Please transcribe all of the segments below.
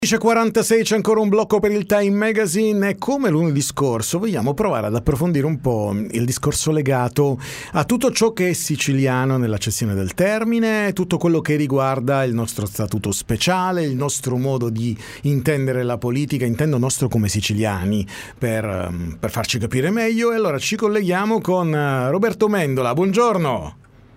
10:46, c'è ancora un blocco per il Time Magazine e come lunedì scorso vogliamo provare ad approfondire un po' il discorso legato a tutto ciò che è siciliano nell'accezione del termine, tutto quello che riguarda il nostro statuto speciale, il nostro modo di intendere la politica, intendo nostro come siciliani, per farci capire meglio. E allora ci colleghiamo con Roberto Mendola. Buongiorno.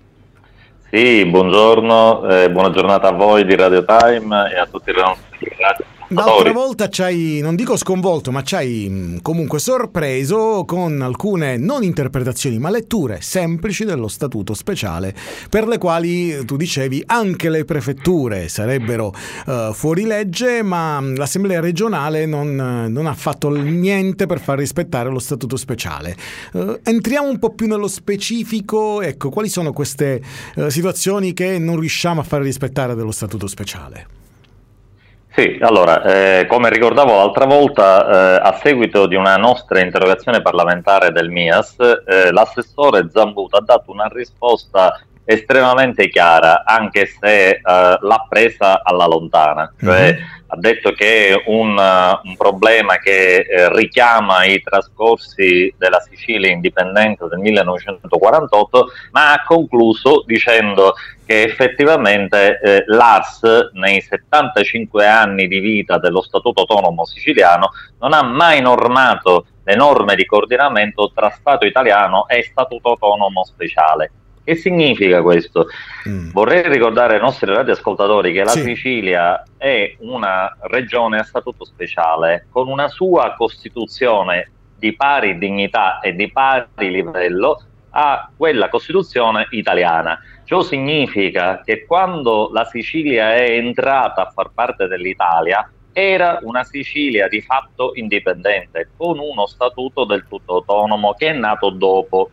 Sì, buongiorno, buona giornata a voi di Radio Time e a tutti i nostri radio. L'altra volta ci hai, non dico sconvolto, ma ci hai comunque sorpreso con alcune non interpretazioni, ma letture semplici dello statuto speciale, per le quali tu dicevi anche le prefetture sarebbero fuori legge, ma l'Assemblea regionale non ha fatto niente per far rispettare lo statuto speciale. Entriamo un po' più nello specifico, ecco, quali sono queste situazioni che non riusciamo a far rispettare dello statuto speciale? Sì, allora, come ricordavo l'altra volta, a seguito di una nostra interrogazione parlamentare del MIAS, l'assessore Zambuto ha dato una risposta estremamente chiara, anche se l'ha presa alla lontana, cioè ha detto che è un problema che richiama i trascorsi della Sicilia indipendente del 1948, ma ha concluso dicendo che effettivamente l'ARS nei 75 anni di vita dello Statuto Autonomo Siciliano non ha mai normato le norme di coordinamento tra Stato italiano e Statuto Autonomo Speciale. Che significa questo? Vorrei ricordare ai nostri radioascoltatori che la Sicilia è una regione a statuto speciale con una sua Costituzione di pari dignità e di pari livello a quella Costituzione italiana. Ciò significa che quando la Sicilia è entrata a far parte dell'Italia era una Sicilia di fatto indipendente con uno statuto del tutto autonomo che è nato dopo.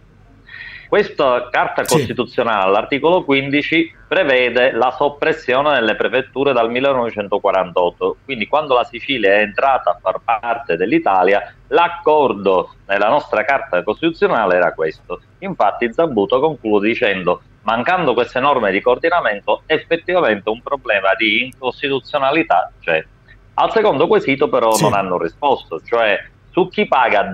Questa Carta Costituzionale, all'articolo 15, prevede la soppressione delle prefetture dal 1948. Quindi quando la Sicilia è entrata a far parte dell'Italia, l'accordo nella nostra Carta Costituzionale era questo. Infatti Zambuto conclude dicendo: mancando queste norme di coordinamento, effettivamente un problema di incostituzionalità c'è. Al secondo quesito però non hanno risposto, cioè su chi paga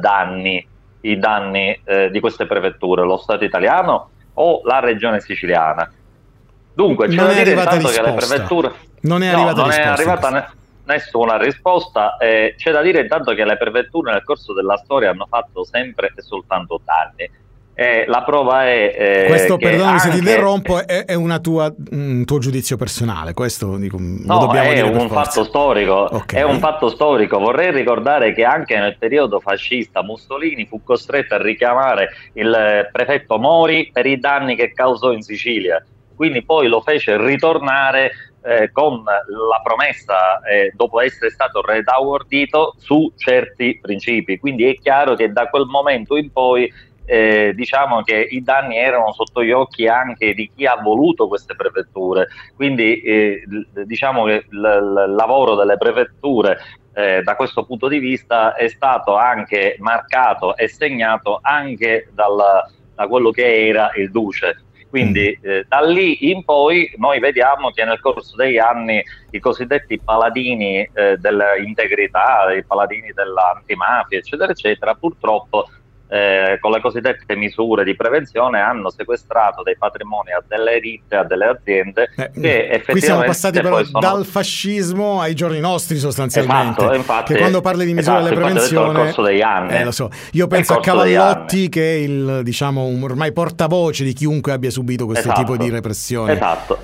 i danni di queste prefetture, lo Stato italiano o la regione siciliana? Dunque, c'è da dire intanto che le prefetture non è arrivata nessuna risposta. C'è da dire intanto che le prefetture nel corso della storia hanno fatto sempre e soltanto danni. La prova è questo, che perdonami se ti anche... interrompo, è un tuo giudizio personale, questo dico, no, lo dobbiamo è dire un fatto storico. Okay. È un fatto storico. Vorrei ricordare che anche nel periodo fascista Mussolini fu costretto a richiamare il prefetto Mori per i danni che causò in Sicilia, quindi poi lo fece ritornare con la promessa, dopo essere stato retaordito, su certi principi. Quindi è chiaro che da quel momento in poi diciamo che i danni erano sotto gli occhi anche di chi ha voluto queste prefetture, quindi diciamo che il lavoro delle prefetture da questo punto di vista è stato anche marcato e segnato anche da quello che era il Duce. Quindi da lì in poi noi vediamo che nel corso degli anni i cosiddetti paladini dell'integrità, i paladini dell'antimafia, eccetera, eccetera, purtroppo con le cosiddette misure di prevenzione hanno sequestrato dei patrimoni a delle ditte, a delle aziende che effettivamente qui siamo passati però sono... dal fascismo ai giorni nostri sostanzialmente. Esatto, infatti, che quando parli di misure della prevenzione, nel corso degli anni, lo so. Io penso a Cavallotti, che è il, diciamo, ormai portavoce di chiunque abbia subito questo tipo di repressione. Esatto,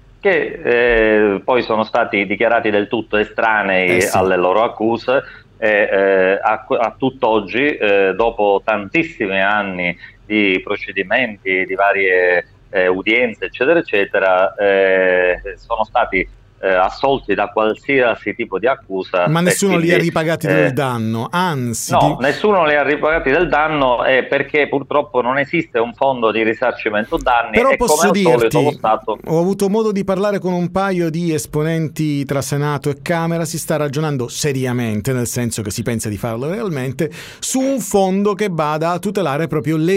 che poi sono stati dichiarati del tutto estranei alle loro accuse. A tutt'oggi, dopo tantissimi anni di procedimenti, di varie udienze, eccetera, eccetera, sono stati assolti da qualsiasi tipo di accusa. Ma nessuno li ha ripagati del danno, anzi... No, nessuno li ha ripagati del danno perché purtroppo non esiste un fondo di risarcimento danni. Però e posso come al solito, dirti, lo Stato... ho avuto modo di parlare con un paio di esponenti tra Senato e Camera, si sta ragionando seriamente, nel senso che si pensa di farlo realmente, su un fondo che vada a tutelare proprio le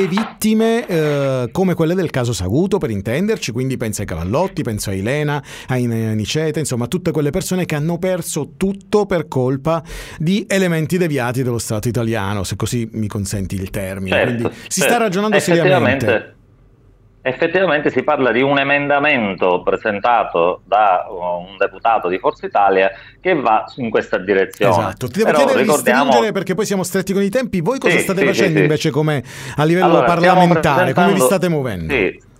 vittime come quelle del caso Saguto, per intenderci, quindi penso ai Cavallotti, penso a Ilena, a Niceta, riferirete insomma a tutte quelle persone che hanno perso tutto per colpa di elementi deviati dello Stato italiano, se così mi consenti il termine. Certo, quindi si sta ragionando seriamente. Effettivamente si parla di un emendamento presentato da un deputato di Forza Italia che va in questa direzione. Esatto, ti devo chiedere di stringere perché poi siamo stretti con i tempi. Voi cosa state facendo invece come a livello parlamentare? Come vi state muovendo?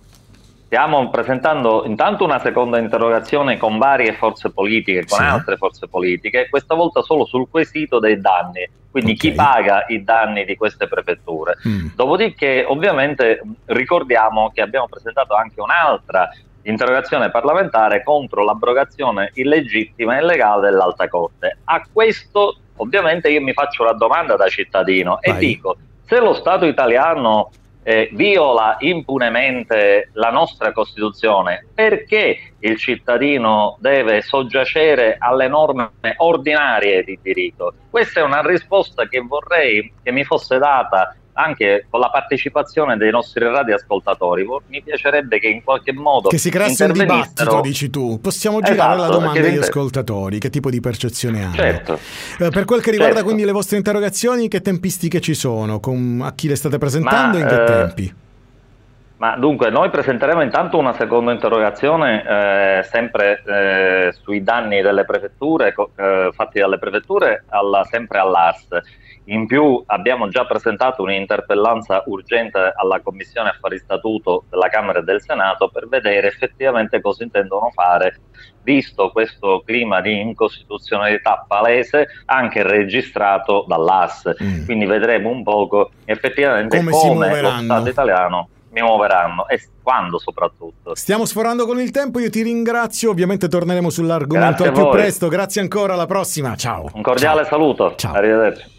Stiamo presentando intanto una seconda interrogazione con varie forze politiche, con altre forze politiche, questa volta solo sul quesito dei danni, quindi chi paga i danni di queste prefetture. Dopodiché ovviamente ricordiamo che abbiamo presentato anche un'altra interrogazione parlamentare contro l'abrogazione illegittima e illegale dell'Alta Corte. A questo ovviamente io mi faccio una domanda da cittadino e dico: se lo Stato italiano viola impunemente la nostra Costituzione, perché il cittadino deve soggiacere alle norme ordinarie di diritto? Questa è una risposta che vorrei che mi fosse data anche con la partecipazione dei nostri radioascoltatori. Mi piacerebbe che in qualche modo che si creasse un dibattito, dici tu. Possiamo girare la domanda agli ascoltatori, che tipo di percezione hanno. Certo. Per quel che riguarda quindi le vostre interrogazioni, che tempistiche ci sono? A chi le state presentando e in che tempi? Ma dunque, noi presenteremo intanto una seconda interrogazione sempre sui danni delle prefetture, fatti dalle prefetture sempre all'ARS. In più abbiamo già presentato un'interpellanza urgente alla Commissione Affari Statuto della Camera e del Senato per vedere effettivamente cosa intendono fare, visto questo clima di incostituzionalità palese anche registrato dall'AS. Quindi vedremo un poco effettivamente come lo Stato italiano mi muoveranno e quando soprattutto. Stiamo sforando con il tempo, io ti ringrazio, ovviamente torneremo sull'argomento al più presto. Grazie ancora, alla prossima, ciao. Un cordiale saluto, ciao. Arrivederci.